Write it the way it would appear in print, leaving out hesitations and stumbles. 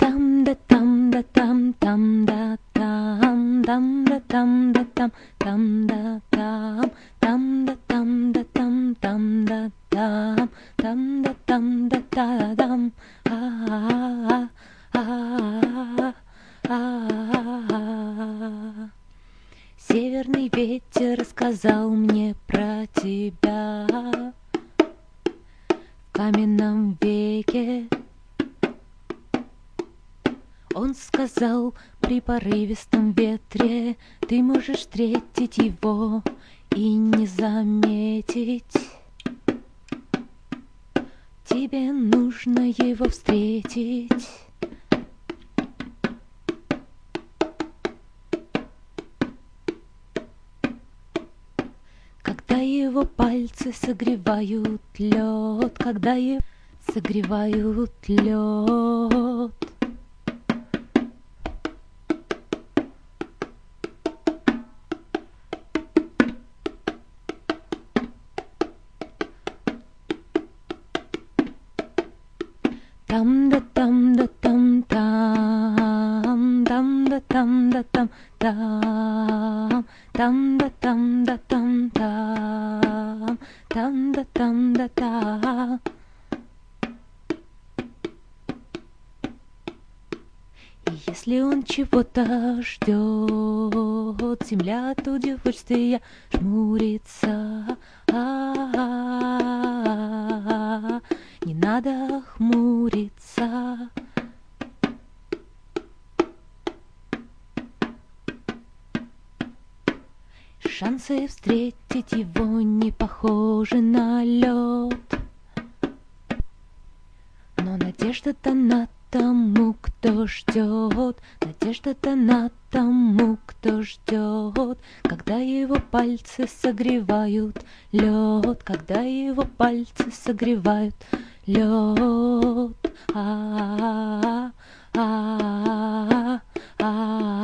Там да там да там там да там да там да там там да там да там да там там да там да там да там а а а Северный ветер рассказал мне про тебя в каменном веке. Он сказал, при порывистом ветре ты можешь встретить его и не заметить. Тебе нужно его встретить. Когда его пальцы согревают лед, когда его согревают лед. Там да там да там там да там да там там да там да там там да там да там. И если он чего-то ждет, земля от удовольствия жмурится. Не надо хмуриться. Шансы встретить его не похожи на лед, но надежда-то на тому, кто ждет, надежда-то на тому, кто ждет, когда его пальцы согревают лед, когда его пальцы согревают лед.